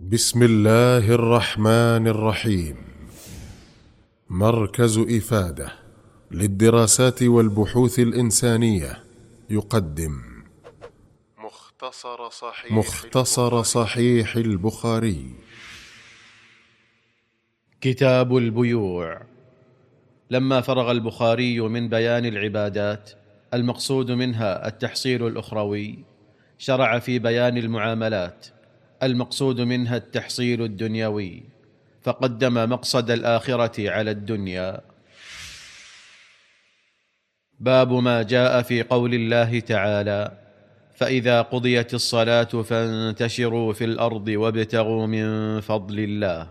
بسم الله الرحمن الرحيم. مركز إفادة للدراسات والبحوث الإنسانية يقدم مختصر صحيح البخاري. كتاب البيوع. لما فرغ البخاري من بيان العبادات المقصود منها التحصيل الأخروي، شرع في بيان المعاملات المقصود منها التحصيل الدنيوي، فقدم مقصد الآخرة على الدنيا. باب ما جاء في قول الله تعالى: فإذا قضيت الصلاة فانتشروا في الأرض وابتغوا من فضل الله.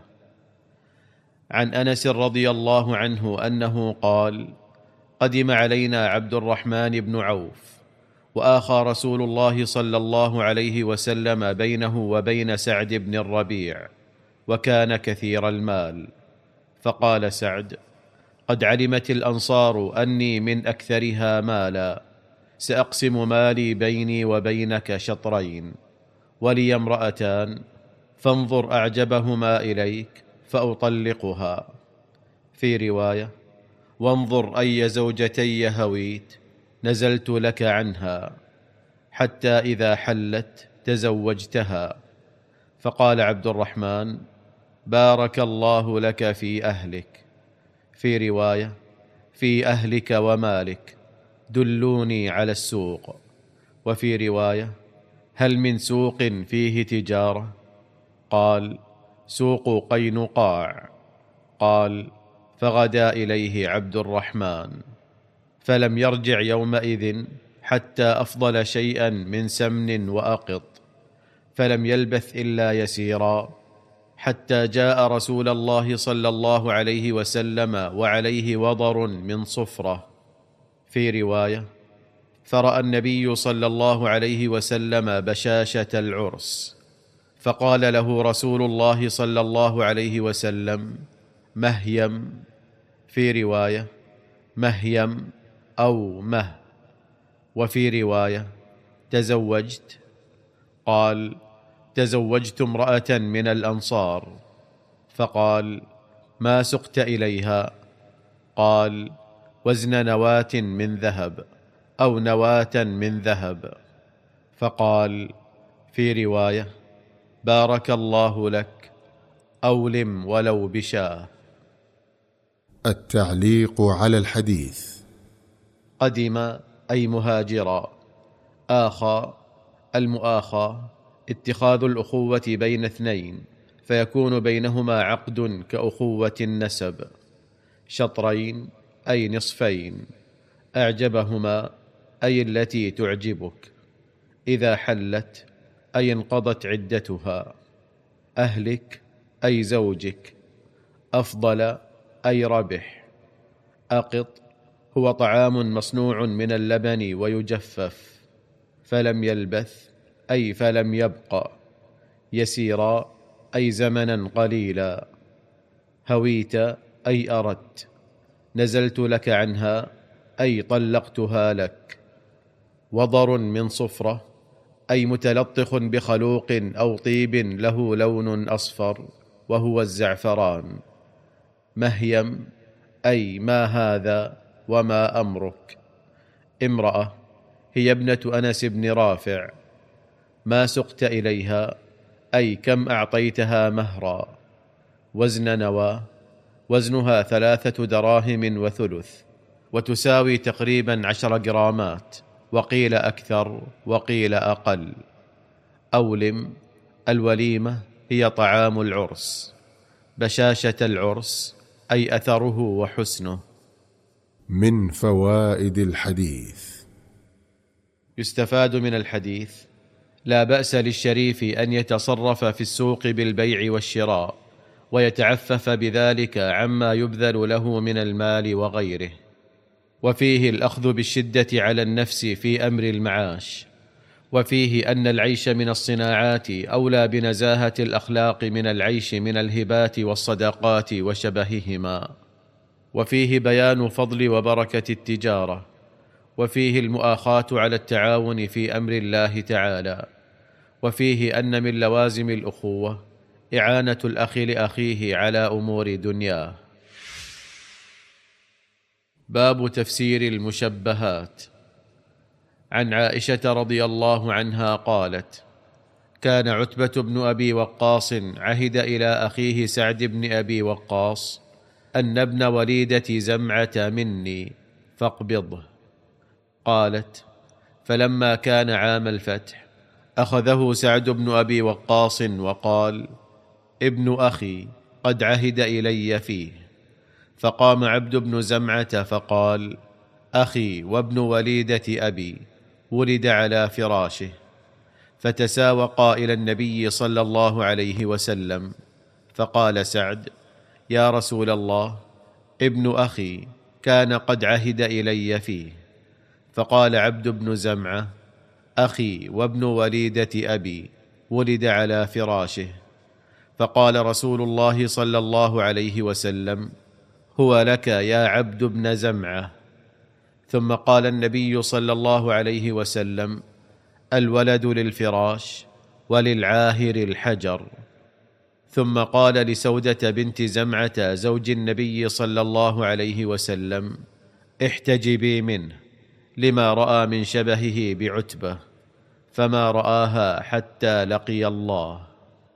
عن أنس رضي الله عنه أنه قال: قدم علينا عبد الرحمن بن عوف، وآخى رسول الله صلى الله عليه وسلم بينه وبين سعد بن الربيع، وكان كثير المال. فقال سعد: قد علمت الأنصار أني من أكثرها مالا، سأقسم مالي بيني وبينك شطرين، ولي امرأتان، فانظر أعجبهما إليك فأطلقها. في رواية: وانظر أي زوجتي هويت نزلت لك عنها، حتى إذا حلت تزوجتها. فقال عبد الرحمن: بارك الله لك في أهلك. في رواية: في أهلك ومالك، دلوني على السوق. وفي رواية: هل من سوق فيه تجارة؟ قال: سوق قينقاع. قال: فغدا إليه عبد الرحمن، فلم يرجع يومئذ حتى أفضل شيئا من سمن وأقط، فلم يلبث إلا يسيرا، حتى جاء رسول الله صلى الله عليه وسلم وعليه وضر من صفرة. في رواية: فرأى النبي صلى الله عليه وسلم بشاشة العرس، فقال له رسول الله صلى الله عليه وسلم: مهيم. في رواية: مهيم أو مه. وفي رواية: تزوجت؟ قال: تزوجت امرأة من الأنصار. فقال: ما سقت إليها؟ قال: وزن نواة من ذهب أو نواة من ذهب. فقال في رواية: بارك الله لك، أولم ولو بشاه. التعليق على الحديث. قدم أي مهاجرا. آخى، المؤاخاة اتخاذ الأخوة بين اثنين، فيكون بينهما عقد كأخوة النسب. شطرين أي نصفين. أعجبهما أي التي تعجبك. إذا حلت أي انقضت عدتها. أهلك أي زوجك. أفضل أي ربح. أقط هو طعام مصنوع من اللبن ويجفف. فلم يلبث أي فلم يبق. يسيرا أي زمنا قليلا. هويت أي أردت. نزلت لك عنها أي طلقتها لك. وضر من صفرة أي متلطخ بخلوق أو طيب له لون أصفر، وهو الزعفران. مهيم أي ما هذا وما أمرك. امرأة هي ابنة أنس بن رافع. ما سقت إليها أي كم أعطيتها مهرا. وزن نوى وزنها 3 دراهم وثلث، وتساوي تقريبا 10 جرامات، وقيل أكثر وقيل أقل. أولم الوليمة هي طعام العرس. بشاشة العرس أي أثره وحسنه. من فوائد الحديث: يستفاد من الحديث: لا بأس للشريف أن يتصرف في السوق بالبيع والشراء، ويتعفف بذلك عما يبذل له من المال وغيره. وفيه الأخذ بالشدة على النفس في أمر المعاش. وفيه أن العيش من الصناعات أولى بنزاهة الأخلاق من العيش من الهبات والصدقات وشبههما. وفيه بيان فضل وبركة التجارة. وفيه المؤاخاة على التعاون في أمر الله تعالى. وفيه أن من لوازم الأخوة إعانة الأخ لأخيه على أمور دنياه. باب تفسير المشبهات. عن عائشة رضي الله عنها قالت: كان عتبة بن أبي وقاص عهد إلى أخيه سعد بن أبي وقاص أن ابن وليدة زمعة مني فاقبضه. قالت: فلما كان عام الفتح أخذه سعد بن أبي وقاص وقال: ابن أخي قد عهد إلي فيه. فقام عبد بن زمعة فقال: أخي وابن وليدة أبي ولد على فراشه. فتساوقا إلى النبي صلى الله عليه وسلم، فقال سعد: يا رسول الله، ابن أخي كان قد عهد إلي فيه. فقال عبد بن زمعة: أخي وابن وليدة أبي ولد على فراشه. فقال رسول الله صلى الله عليه وسلم: هو لك يا عبد بن زمعة. ثم قال النبي صلى الله عليه وسلم: الولد للفراش وللعاهر الحجر. ثم قال لسودة بنت زمعة زوج النبي صلى الله عليه وسلم: احتجبي منه لما رأى من شبهه بعتبة، فما رآها حتى لقي الله.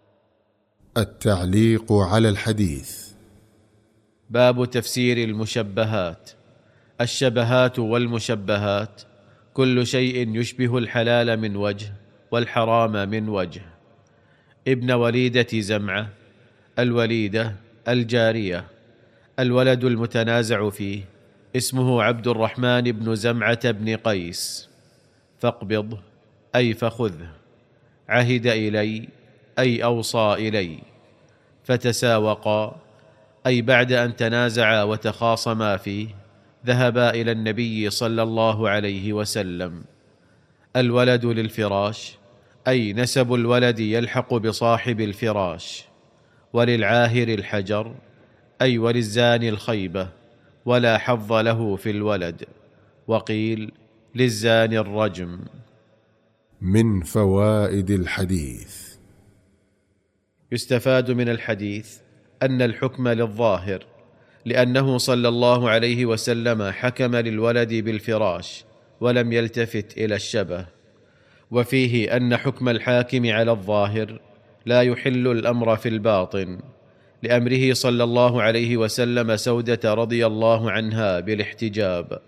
التعليق على الحديث. باب تفسير المشبهات. الشبهات والمشبهات كل شيء يشبه الحلال من وجه والحرام من وجه. ابن وليدة زمعة، الوليدة الجارية. الولد المتنازع فيه اسمه عبد الرحمن بن زمعة بن قيس. فاقبضه أي فخذه. عهد إلي أي أوصى إلي. فتساوقا أي بعد أن تنازعا وتخاصما فيه ذهبا إلى النبي صلى الله عليه وسلم. الولد للفراش أي نسب الولد يلحق بصاحب الفراش. وللعاهر الحجر أي وللزاني الخيبة ولا حظ له في الولد. وقيل للزاني الرجم. من فوائد الحديث: يستفاد من الحديث أن الحكم للظاهر، لأنه صلى الله عليه وسلم حكم للولد بالفراش ولم يلتفت إلى الشبه. وفيه أن حكم الحاكم على الظاهر لا يحل الأمر في الباطن، لأمره صلى الله عليه وسلم سودة رضي الله عنها بالاحتجاب.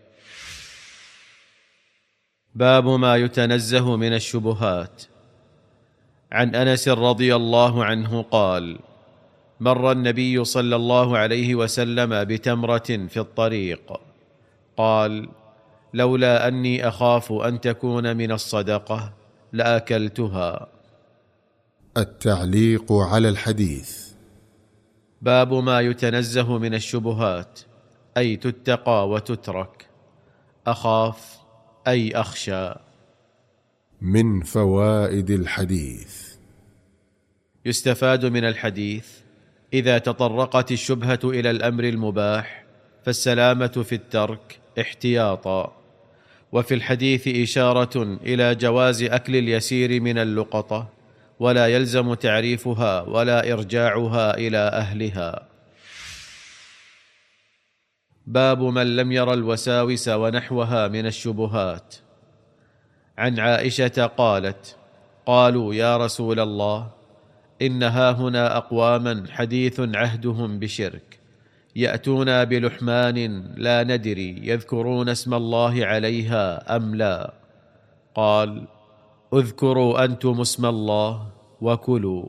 باب ما يتنزه من الشبهات. عن أنس رضي الله عنه قال: مر النبي صلى الله عليه وسلم بتمرة في الطريق، قال: لولا أني أخاف أن تكون من الصدقة لأكلتها. التعليق على الحديث. باب ما يتنزه من الشبهات، أي تتقى وتترك. أخاف أي أخشى. من فوائد الحديث: يستفاد من الحديث إذا تطرقت الشبهة إلى الأمر المباح فالسلامة في الترك احتياطا. وفي الحديث إشارة إلى جواز أكل اليسير من اللقطة، ولا يلزم تعريفها ولا إرجاعها إلى أهلها. باب من لم ير الوساوس ونحوها من الشبهات. عن عائشة قالت: قالوا يا رسول الله، إن هاهنا أقواما حديث عهدهم بشرك، يأتون بلحمان لا ندري يذكرون اسم الله عليها أم لا. قال: اذكروا أنتم اسم الله وكلوا.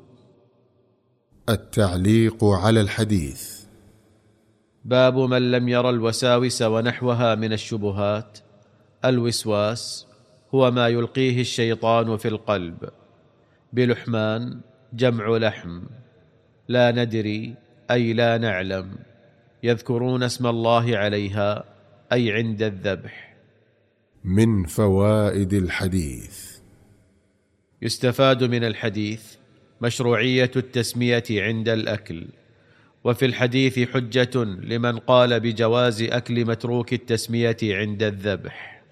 التعليق على الحديث. باب من لم ير الوساوس ونحوها من الشبهات. الوسواس هو ما يلقيه الشيطان في القلب. بلحمان جمع لحم. لا ندري أي لا نعلم. يذكرون اسم الله عليها أي عند الذبح. من فوائد الحديث. يستفاد من الحديث مشروعية التسمية عند الأكل. وفي الحديث حجة لمن قال بجواز أكل متروك التسمية عند الذبح.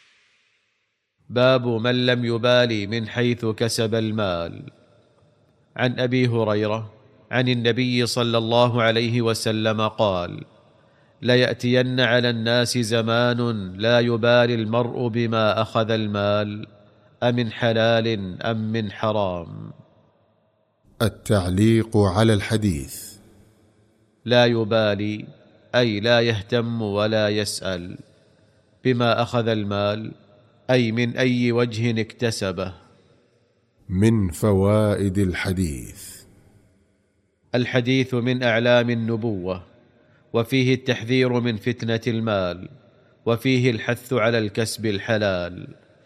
باب من لم يبالي من حيث كسب المال. عن أبي هريرة عن النبي صلى الله عليه وسلم قال: ليأتين على الناس زمان لا يبالي المرء بما أخذ المال أمن حلال أم من حرام. التعليق على الحديث. لا يبالي أي لا يهتم ولا يسأل، بما أخذ المال أي من أي وجه اكتسبه. من فوائد الحديث. الحديث من أعلام النبوة، وفيه التحذير من فتنة المال، وفيه الحث على الكسب الحلال.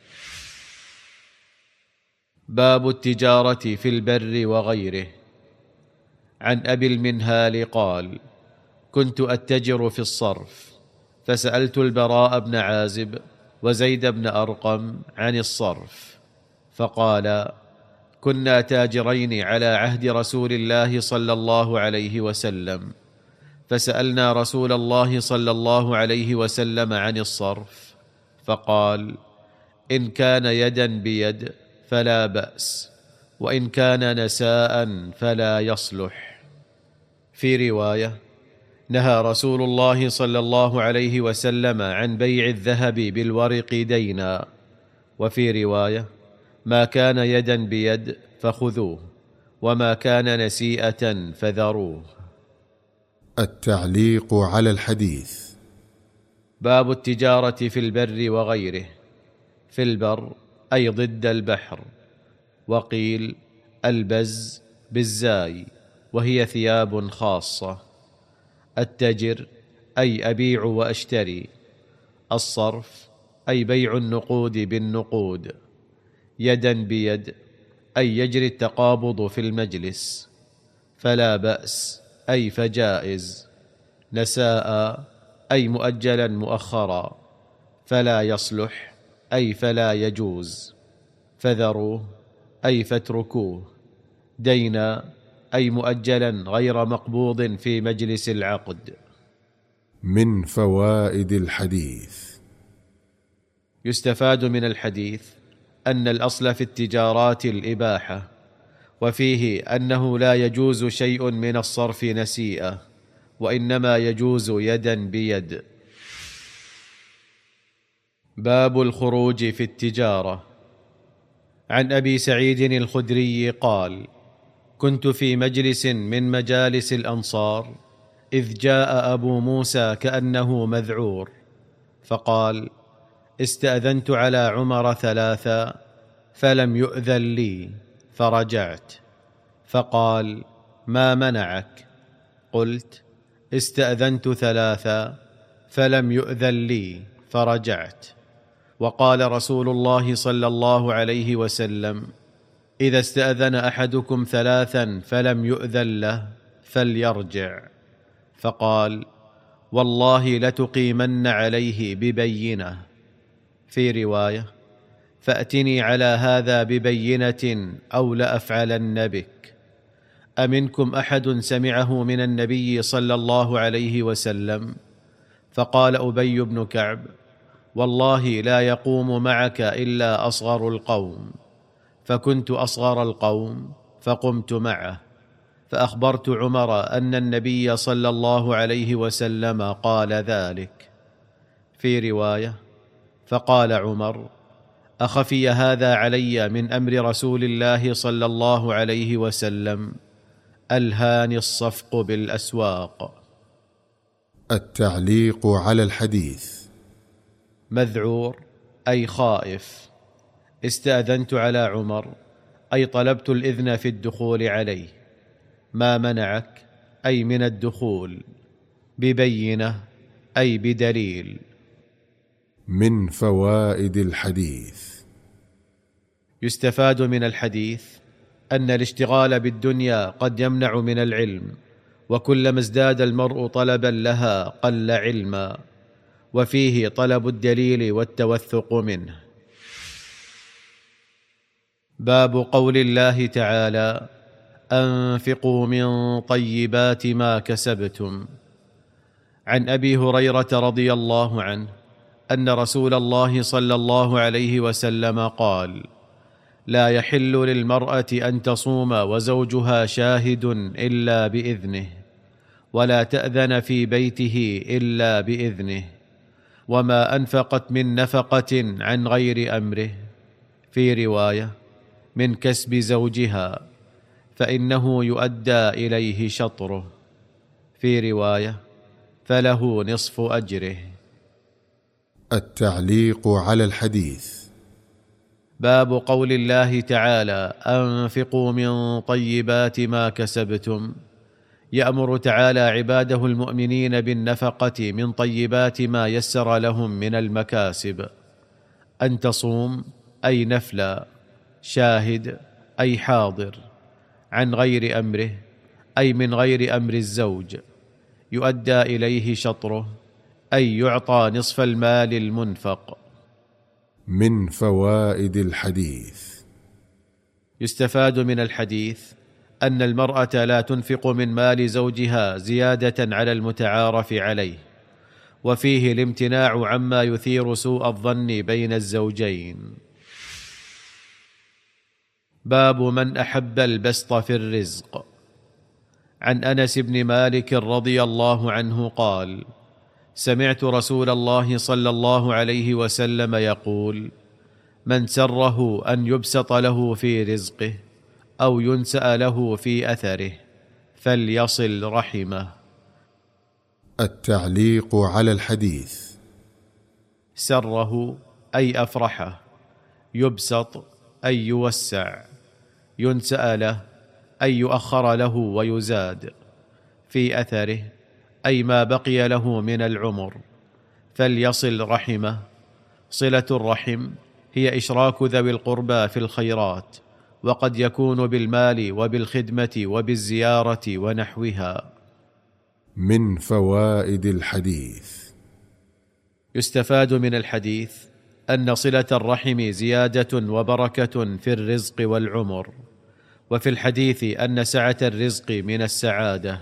باب التجارة في البر وغيره. عن أبي المنهال قال: كنت أتجر في الصرف، فسألت البراء بن عازب وزيد بن أرقم عن الصرف، فقال: كنا تاجرين على عهد رسول الله صلى الله عليه وسلم، فسألنا رسول الله صلى الله عليه وسلم عن الصرف، فقال: إن كان يدا بيد فلا بأس، وإن كان نساء فلا يصلح. في رواية: نهى رسول الله صلى الله عليه وسلم عن بيع الذهب بالورق دينا. وفي رواية: ما كان يدا بيد فخذوه، وما كان نسيئة فذروه. التعليق على الحديث. باب التجارة في البر وغيره. في البر أي ضد البحر، وقيل البز بالزاي، وهي ثياب خاصة. التجر أي أبيع وأشتري. الصرف أي بيع النقود بالنقود. يدا بيد أي يجري التقابض في المجلس. فلا بأس أي فجائز. نساء أي مؤجلا مؤخرا. فلا يصلح أي فلا يجوز. فذروه أي فاتركوه. دينا أي مؤجلا غير مقبوض في مجلس العقد. من فوائد الحديث. يستفاد من الحديث أن الأصل في التجارات الإباحة، وفيه أنه لا يجوز شيء من الصرف نسيئة، وإنما يجوز يدا بيد. باب الخروج في التجارة. عن أبي سعيد الخدري قال: كنت في مجلس من مجالس الأنصار، إذ جاء أبو موسى كأنه مذعور، فقال: استأذنت على عمر 3 فلم يؤذن لي، فرجعت. فقال: ما منعك؟ قلت: استأذنت 3 فلم يؤذن لي، فرجعت. وقال رسول الله صلى الله عليه وسلم: إذا استأذن أحدكم 3 فلم يؤذن له فليرجع. فقال: والله لتقيمن عليه ببينة. في رواية: فأتني على هذا ببينة أو لأفعلن بك. أمنكم أحد سمعه من النبي صلى الله عليه وسلم؟ فقال أبي بن كعب: والله لا يقوم معك إلا أصغر القوم. فكنت أصغر القوم فقمت معه، فأخبرت عمر أن النبي صلى الله عليه وسلم قال ذلك. في رواية: فقال عمر: أخفي هذا علي من أمر رسول الله صلى الله عليه وسلم؟ ألهاني الصفق بالأسواق. التعليق على الحديث. مذعور أي خائف. استأذنت على عمر أي طلبت الإذن في الدخول عليه. ما منعك أي من الدخول. ببينة أي بدليل. من فوائد الحديث. يستفاد من الحديث أن الاشتغال بالدنيا قد يمنع من العلم، وكلما ازداد المرء طلبا لها قل علما، وفيه طلب الدليل والتوثق منه. باب قول الله تعالى: أنفقوا من طيبات ما كسبتم. عن أبي هريرة رضي الله عنه أن رسول الله صلى الله عليه وسلم قال: لا يحل للمرأة أن تصوم وزوجها شاهد إلا بإذنه، ولا تأذن في بيته إلا بإذنه، وما أنفقت من نفقة عن غير أمره، في رواية من كسب زوجها، فإنه يؤدى إليه شطره، في رواية فله نصف أجره. التعليق على الحديث. باب قول الله تعالى: أنفقوا من طيبات ما كسبتم. يأمر تعالى عباده المؤمنين بالنفقة من طيبات ما يسر لهم من المكاسب. أن تصوم أي نفلا، شاهد أي حاضر، عن غير أمره أي من غير أمر الزوج، يؤدى إليه شطره أي يعطى نصف المال المنفق. من فوائد الحديث. يستفاد من الحديث أن المرأة لا تنفق من مال زوجها زيادة على المتعارف عليه، وفيه الامتناع عما يثير سوء الظن بين الزوجين. باب من أحب البسط في الرزق. عن أنس بن مالك رضي الله عنه قال: سمعت رسول الله صلى الله عليه وسلم يقول: من سره أن يبسط له في رزقه أو ينسأ له في أثره فليصل رحمه. التعليق على الحديث. سره أي أفرحه، يبسط أي يوسع، ينسأ له أي يؤخر له ويزاد، في أثره أي ما بقي له من العمر، فليصل رحمه. صلة الرحم هي إشراك ذوي القربى في الخيرات، وقد يكون بالمال وبالخدمة وبالزيارة ونحوها. من فوائد الحديث. يستفاد من الحديث أن صلة الرحم زيادة وبركة في الرزق والعمر، وفي الحديث أن سعة الرزق من السعادة.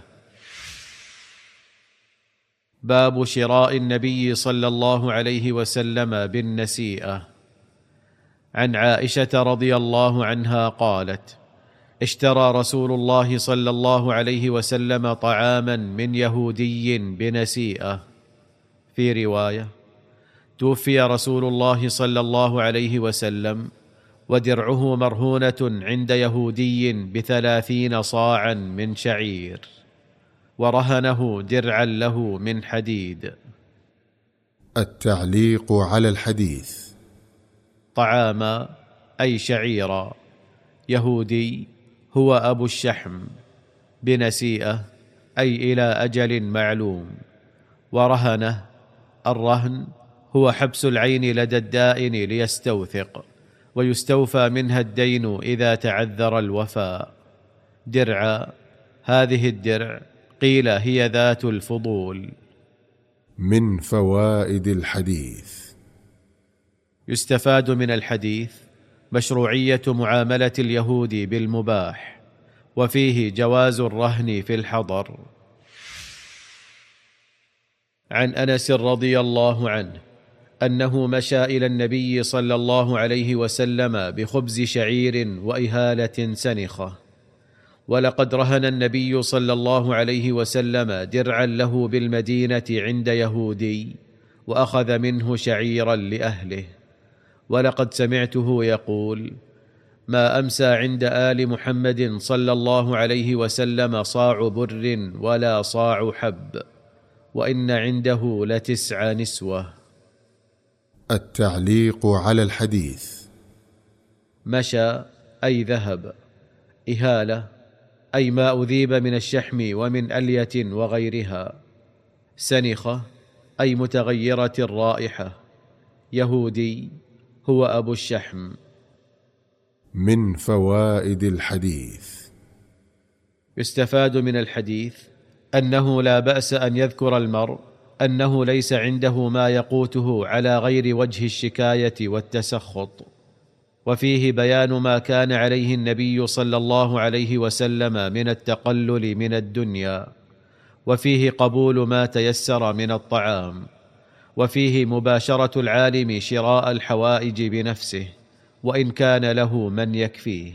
باب شراء النبي صلى الله عليه وسلم بالنسيئة. عن عائشة رضي الله عنها قالت: اشترى رسول الله صلى الله عليه وسلم طعاما من يهودي بنسيئة، في رواية: توفي رسول الله صلى الله عليه وسلم ودرعه مرهونة عند يهودي ب30 صاعا من شعير، ورهنه درعا له من حديد. التعليق على الحديث. طعاما أي شعيرا، يهودي هو أبو الشحم، بنسيئة أي إلى أجل معلوم، ورهنه، الرهن هو حبس العين لدى الدائن ليستوثق، ويستوفى منها الدين إذا تعذر الوفاء. درعا، هذه الدرع قيل هي ذات الفضول. من فوائد الحديث. يستفاد من الحديث مشروعية معاملة اليهود بالمباح، وفيه جواز الرهن في الحضر. عن أنس رضي الله عنه أنه مشى إلى النبي صلى الله عليه وسلم بخبز شعير وإهالة سنخة، ولقد رهن النبي صلى الله عليه وسلم درعا له بالمدينة عند يهودي، وأخذ منه شعيرا لأهله. ولقد سمعته يقول: ما أمسى عند آل محمد صلى الله عليه وسلم صاع بر ولا صاع حب، وإن عنده ل9 نسوة. التعليق على الحديث. مشى أي ذهب، إهالة أي ما أذيب من الشحم ومن ألية وغيرها، سنخة أي متغيرة الرائحة، يهودي هو أبو الشحم. من فوائد الحديث. يستفاد من الحديث أنه لا بأس أن يذكر المرء أنه ليس عنده ما يقوته على غير وجه الشكاية والتسخط، وفيه بيان ما كان عليه النبي صلى الله عليه وسلم من التقلل من الدنيا، وفيه قبول ما تيسر من الطعام، وفيه مباشرة العالم شراء الحوائج بنفسه، وإن كان له من يكفيه.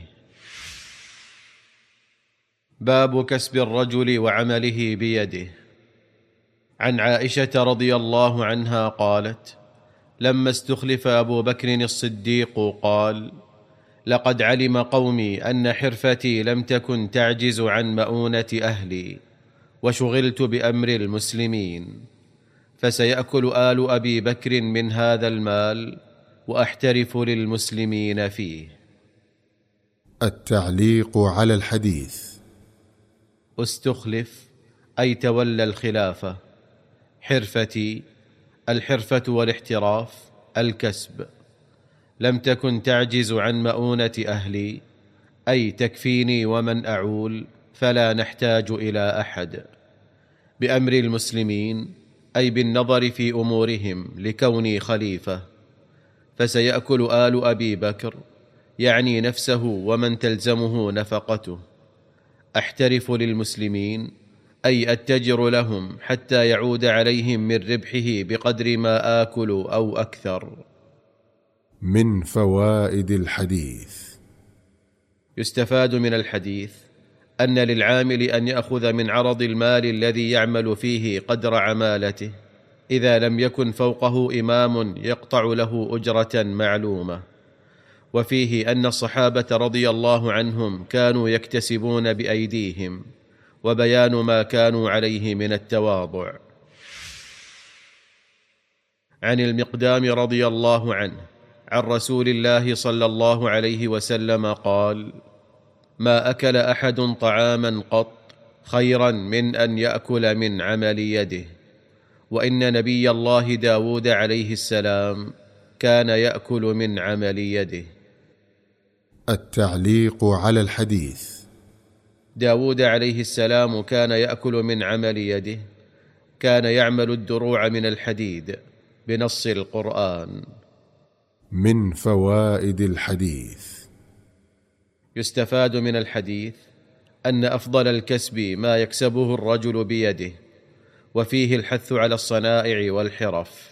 باب كسب الرجل وعمله بيده. عن عائشة رضي الله عنها قالت: لما استخلف أبو بكر الصديق قال: لقد علم قومي أن حرفتي لم تكن تعجز عن مؤونة أهلي، وشغلت بأمر المسلمين، فسيأكل آل أبي بكر من هذا المال، وأحترف للمسلمين فيه. التعليق على الحديث. استخلف أي تولى الخلافة. حرفتي الحرفة والاحتراف الكسب. لم تكن تعجز عن مؤونة أهلي أي تكفيني ومن أعول، فلا نحتاج إلى أحد. بأمر المسلمين أي بالنظر في أمورهم لكوني خليفة، فسيأكل آل أبي بكر يعني نفسه ومن تلزمه نفقته. أحترف للمسلمين أي أتجر لهم حتى يعود عليهم من ربحه بقدر ما آكل أو أكثر. من فوائد الحديث. يستفاد من الحديث أن للعامل أن يأخذ من عرض المال الذي يعمل فيه قدر عمالته، إذا لم يكن فوقه إمام يقطع له أجرة معلومة. وفيه أن الصحابة رضي الله عنهم كانوا يكتسبون بأيديهم، وبيان ما كانوا عليه من التواضع. عن المقدام رضي الله عنه عن رسول الله صلى الله عليه وسلم قال: ما أكل أحد طعاما قط خيرا من أن يأكل من عمل يده. وإن نبي الله داود عليه السلام كان يأكل من عمل يده. التعليق على الحديث. داود عليه السلام كان يأكل من عمل يده، كان يعمل الدروع من الحديد بنص القرآن. من فوائد الحديث. يستفاد من الحديث أن أفضل الكسب ما يكسبه الرجل بيده، وفيه الحث على الصنائع والحرف.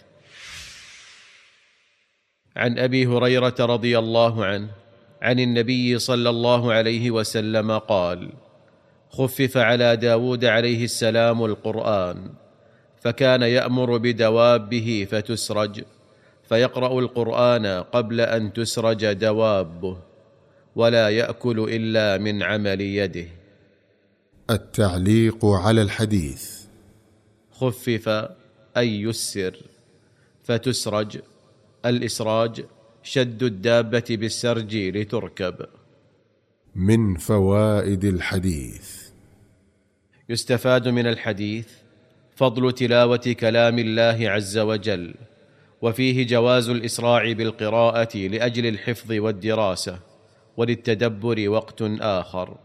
عن أبي هريرة رضي الله عنه عن النبي صلى الله عليه وسلم قال: خفف على داود عليه السلام القرآن، فكان يأمر بدوابه فتسرج، فيقرأ القرآن قبل أن تسرج دوابه، ولا يأكل إلا من عمل يده. التعليق على الحديث. خفف أي يسر، فتسرج الإسراج شد الدابة بالسرج لتركب. من فوائد الحديث. يستفاد من الحديث فضل تلاوة كلام الله عز وجل، وفيه جواز الإسراع بالقراءة لأجل الحفظ والدراسة، وللتدبر وقت آخر.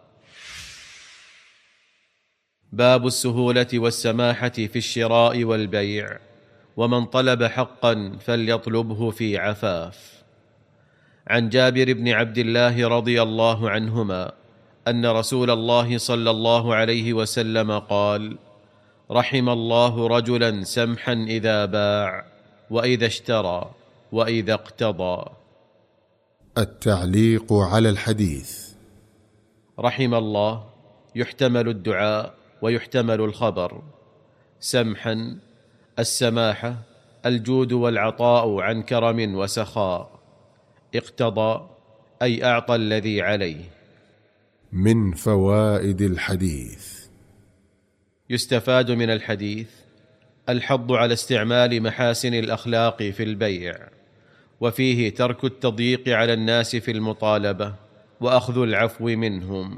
باب السهولة والسماحة في الشراء والبيع، ومن طلب حقا فليطلبه في عفاف. عن جابر بن عبد الله رضي الله عنهما أن رسول الله صلى الله عليه وسلم قال: رحم الله رجلا سمحا إذا باع، وإذا اشترى، وإذا اقتضى. التعليق على الحديث. رحم الله يحتمل الدعاء ويحتمل الخبر. سمحا السماحة الجود والعطاء عن كرم وسخاء. اقتضى أي أعطى الذي عليه. من فوائد الحديث. يستفاد من الحديث الحض على استعمال محاسن الأخلاق في البيع، وفيه ترك التضييق على الناس في المطالبة، وأخذ العفو منهم.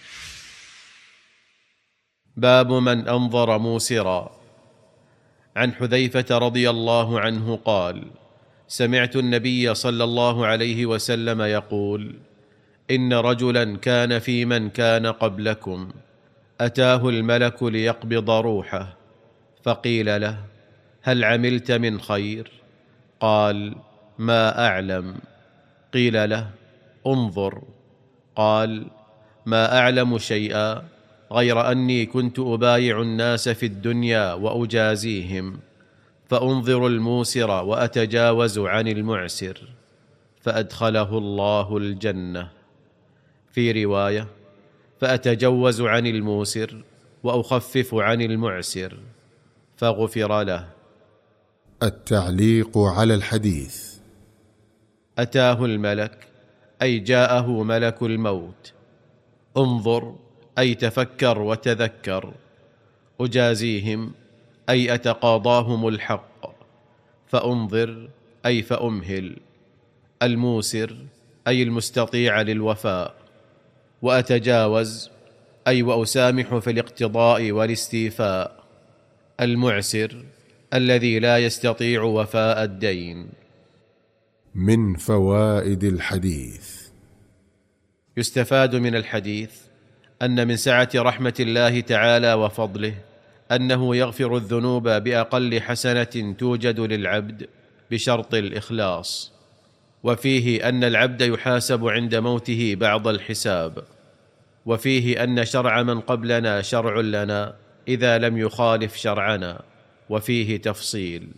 باب من أنظر موسرا. عن حذيفة رضي الله عنه قال: سمعت النبي صلى الله عليه وسلم يقول: إن رجلا كان في من كان قبلكم، أتاه الملك ليقبض روحه، فقيل له: هل عملت من خير؟ قال: ما أعلم. قيل له: انظر. قال: ما أعلم شيئا غير أني كنت أبايع الناس في الدنيا وأجازيهم، فأنظر الموسر وأتجاوز عن المعسر. فأدخله الله الجنة. في رواية: فأتجوز عن الموسر وأخفف عن المعسر، فغفر له. التعليق على الحديث. أتاه الملك أي جاءه ملك الموت. انظر أي تفكر وتذكر. أجازيهم أي أتقاضاهم الحق. فأنظر أي فأمهل. الموسر أي المستطيع للوفاء. وأتجاوز أي وأسامح في الاقتضاء والاستيفاء. المعسر الذي لا يستطيع وفاء الدين. من فوائد الحديث. يستفاد من الحديث أن من سعة رحمة الله تعالى وفضله أنه يغفر الذنوب بأقل حسنة توجد للعبد بشرط الإخلاص. وفيه أن العبد يحاسب عند موته بعض الحساب. وفيه أن شرع من قبلنا شرع لنا إذا لم يخالف شرعنا. وفيه تفصيل.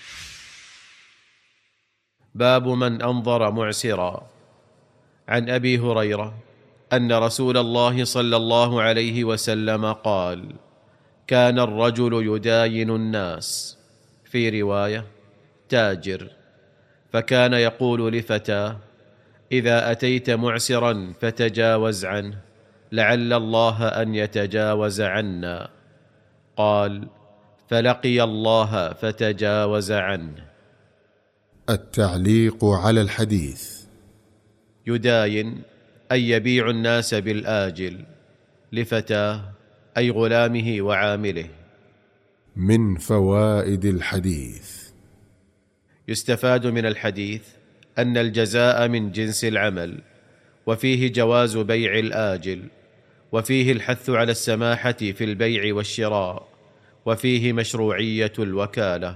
باب من أنظر معسرا. عن أبي هريرة أن رسول الله صلى الله عليه وسلم قال: كان الرجل يداين الناس، في رواية تاجر، فكان يقول لفتاه: إذا أتيت معسرا فتجاوز عنه، لعل الله أن يتجاوز عنا. قال: فلقي الله فتجاوز عنه. التعليق على الحديث. يداين أي يبيع الناس بالآجل، لفتاه أي غلامه وعامله. من فوائد الحديث. يستفاد من الحديث أن الجزاء من جنس العمل، وفيه جواز بيع الآجل، وفيه الحث على السماحة في البيع والشراء، وفيه مشروعية الوكالة.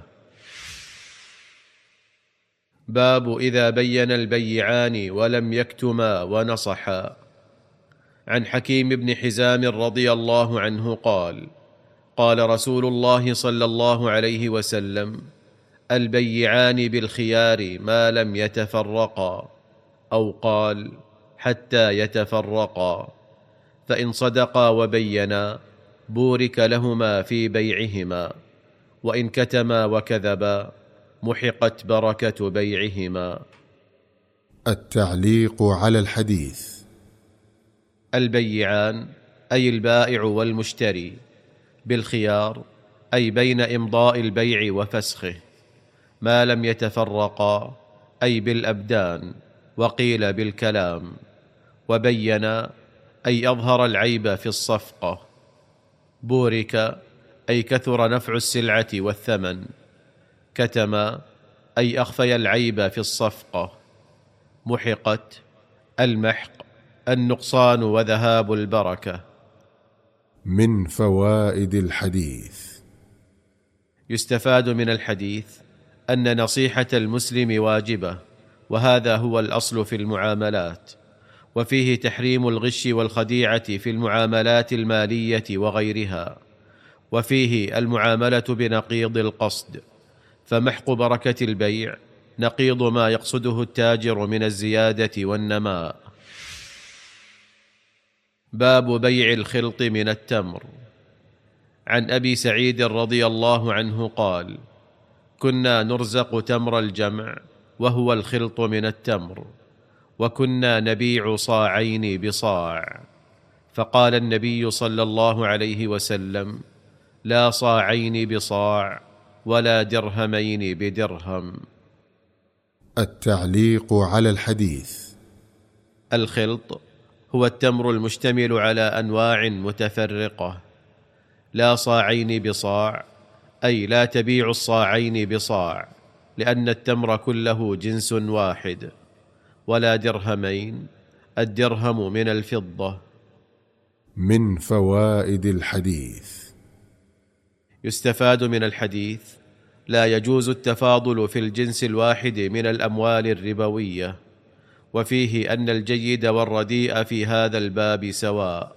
باب إذا بين البيعان ولم يكتما ونصحا. عن حكيم بن حزام رضي الله عنه قال: قال رسول الله صلى الله عليه وسلم: البيعان بالخيار ما لم يتفرقا، أو قال: حتى يتفرقا، فإن صدقا وبينا بورك لهما في بيعهما، وإن كتما وكذبا محقت بركة بيعهما. التعليق على الحديث. البيعان أي البائع والمشتري، بالخيار أي بين إمضاء البيع وفسخه، ما لم يتفرقا أي بالأبدان، وقيل بالكلام، وبينا أي أظهر العيب في الصفقة، بورك أي كثر نفع السلعة والثمن، كتما أي أخفي العيب في الصفقة، محقت المحق النقصان وذهاب البركة. من فوائد الحديث. يستفاد من الحديث أن نصيحة المسلم واجبة، وهذا هو الأصل في المعاملات، وفيه تحريم الغش والخديعة في المعاملات المالية وغيرها، وفيه المعاملة بنقيض القصد، فمحق بركة البيع نقيض ما يقصده التاجر من الزيادة والنماء. باب بيع الخلط من التمر. عن أبي سعيد رضي الله عنه قال: كنا نرزق تمر الجمع وهو الخلط من التمر، وكنا نبيع صاعين بصاع، فقال النبي صلى الله عليه وسلم: لا صاعين بصاع ولا درهمين بدرهم. التعليق على الحديث. الخلط هو التمر المشتمل على أنواع متفرقة. لا صاعين بصاع أي لا تبيع الصاعين بصاع، لأن التمر كله جنس واحد. ولا درهمين، الدرهم من الفضة. من فوائد الحديث. يستفاد من الحديث لا يجوز التفاضل في الجنس الواحد من الأموال الربوية، وفيه أن الجيد والرديء في هذا الباب سواء.